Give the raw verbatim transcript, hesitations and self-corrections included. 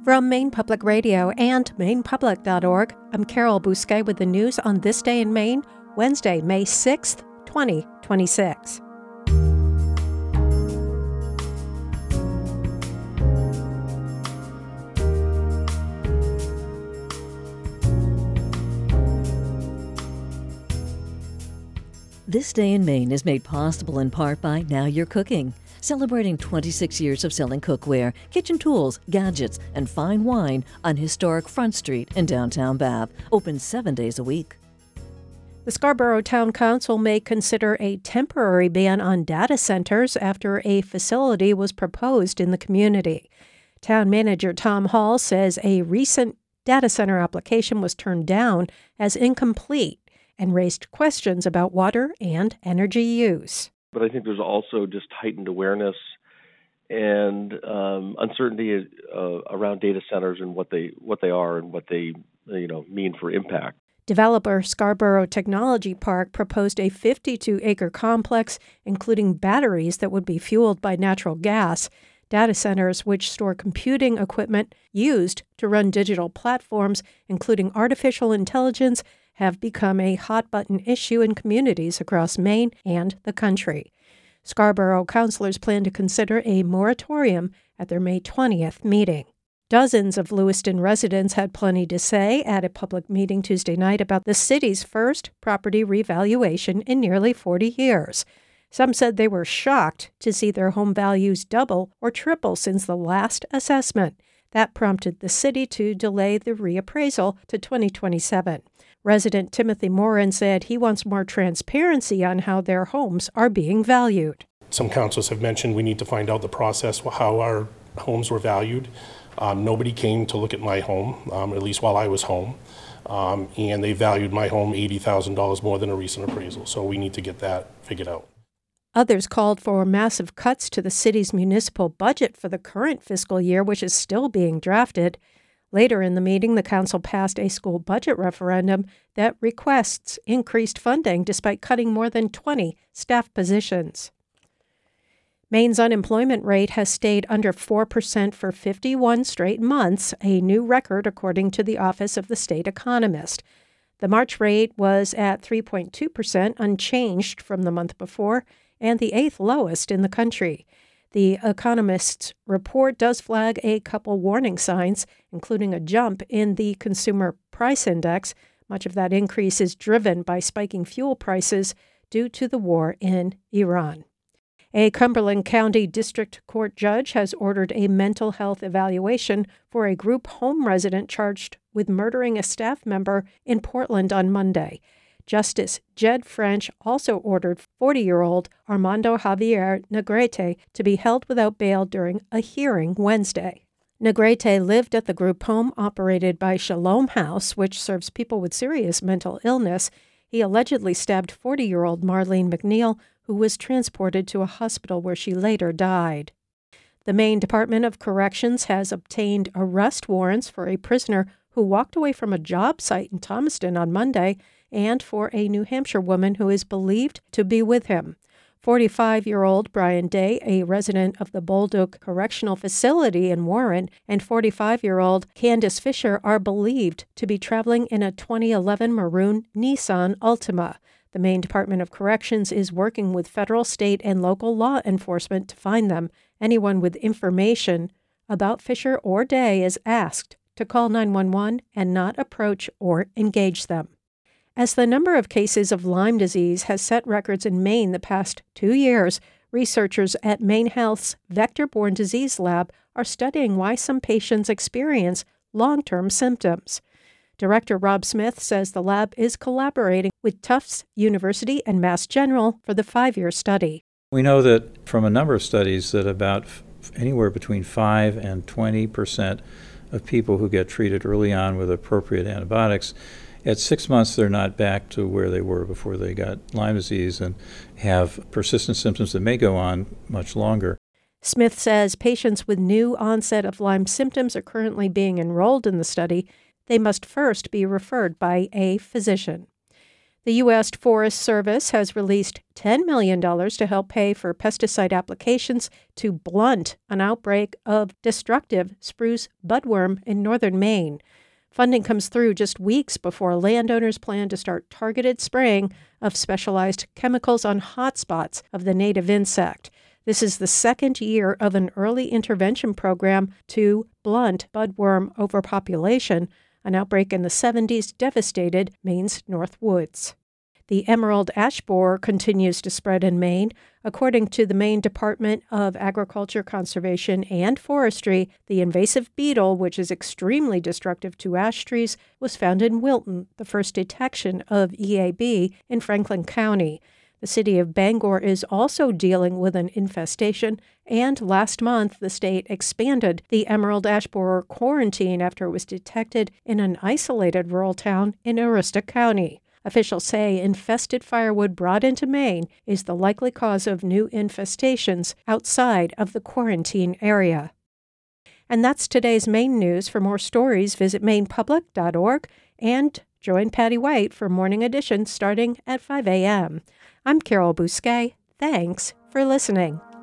From Maine Public Radio and maine public dot org, I'm Carol Bousquet with the news on This Day in Maine, Wednesday, May sixth, twenty twenty-six. This Day in Maine is made possible in part by Now You're Cooking, celebrating twenty-six years of selling cookware, kitchen tools, gadgets, and fine wine on historic Front Street in downtown Bath, open seven days a week. The Scarborough Town Council may consider a temporary ban on data centers after a facility was proposed in the community. Town Manager Tom Hall says a recent data center application was turned down as incomplete and raised questions about water and energy use. But I think there's also just heightened awareness and um, uncertainty uh, around data centers and what they what they are and what they you know mean for impact. Developer Scarborough Technology Park proposed a fifty-two acre complex, including batteries that would be fueled by natural gas. Data centers, which store computing equipment used to run digital platforms, including artificial intelligence, have become a hot-button issue in communities across Maine and the country. Scarborough councilors plan to consider a moratorium at their May twentieth meeting. Dozens of Lewiston residents had plenty to say at a public meeting Tuesday night about the city's first property revaluation in nearly forty years. Some said they were shocked to see their home values double or triple since the last assessment. That prompted the city to delay the reappraisal to twenty twenty-seven. Resident Timothy Morin said he wants more transparency on how their homes are being valued. Some councils have mentioned we need to find out the process, how our homes were valued. Um, nobody came to look at my home, um, at least while I was home, um, and they valued my home eighty thousand dollars more than a recent appraisal, so we need to get that figured out. Others called for massive cuts to the city's municipal budget for the current fiscal year, which is still being drafted. Later in the meeting, the council passed a school budget referendum that requests increased funding despite cutting more than twenty staff positions. Maine's unemployment rate has stayed under four percent for fifty-one straight months, a new record according to the Office of the State Economist. The March rate was at three point two percent, unchanged from the month before, and the eighth lowest in the country. The Economist's report does flag a couple warning signs, including a jump in the Consumer Price Index. Much of that increase is driven by spiking fuel prices due to the war in Iran. A Cumberland County District Court judge has ordered a mental health evaluation for a group home resident charged with murdering a staff member in Portland on Monday. Justice Jed French also ordered forty-year-old Armando Javier Negrete to be held without bail during a hearing Wednesday. Negrete lived at the group home operated by Shalom House, which serves people with serious mental illness. He allegedly stabbed forty-year-old Marlene McNeil, who was transported to a hospital where she later died. The Maine Department of Corrections has obtained arrest warrants for a prisoner who walked away from a job site in Thomaston on Monday, and for a New Hampshire woman who is believed to be with him. forty-five-year-old Brian Day, a resident of the Bolduc Correctional Facility in Warren, and forty-five-year-old Candace Fisher are believed to be traveling in a twenty eleven maroon Nissan Altima. The Maine Department of Corrections is working with federal, state, and local law enforcement to find them. Anyone with information about Fisher or Day is asked to call nine one one and not approach or engage them. As the number of cases of Lyme disease has set records in Maine the past two years, researchers at Maine Health's Vector-Borne Disease Lab are studying why some patients experience long-term symptoms. Director Rob Smith says the lab is collaborating with Tufts University and Mass General for the five-year study. We know that from a number of studies that about f- anywhere between five and twenty percent of people who get treated early on with appropriate antibiotics, at six months they're not back to where they were before they got Lyme disease and have persistent symptoms that may go on much longer. Smith says patients with new onset of Lyme symptoms are currently being enrolled in the study. They must first be referred by a physician. The U S Forest Service has released ten million dollars to help pay for pesticide applications to blunt an outbreak of destructive spruce budworm in northern Maine. Funding comes through just weeks before landowners plan to start targeted spraying of specialized chemicals on hotspots of the native insect. This is the second year of an early intervention program to blunt budworm overpopulation. An outbreak in the seventies devastated Maine's North Woods. The emerald ash borer continues to spread in Maine. According to the Maine Department of Agriculture, Conservation, and Forestry, the invasive beetle, which is extremely destructive to ash trees, was found in Wilton, the first detection of E A B in Franklin County. The city of Bangor is also dealing with an infestation, and last month the state expanded the emerald ash borer quarantine after it was detected in an isolated rural town in Aroostook County. Officials say infested firewood brought into Maine is the likely cause of new infestations outside of the quarantine area. And that's today's Maine news. For more stories, visit maine public dot org and join Patty White for Morning Edition starting at five a.m. I'm Carol Bousquet. Thanks for listening.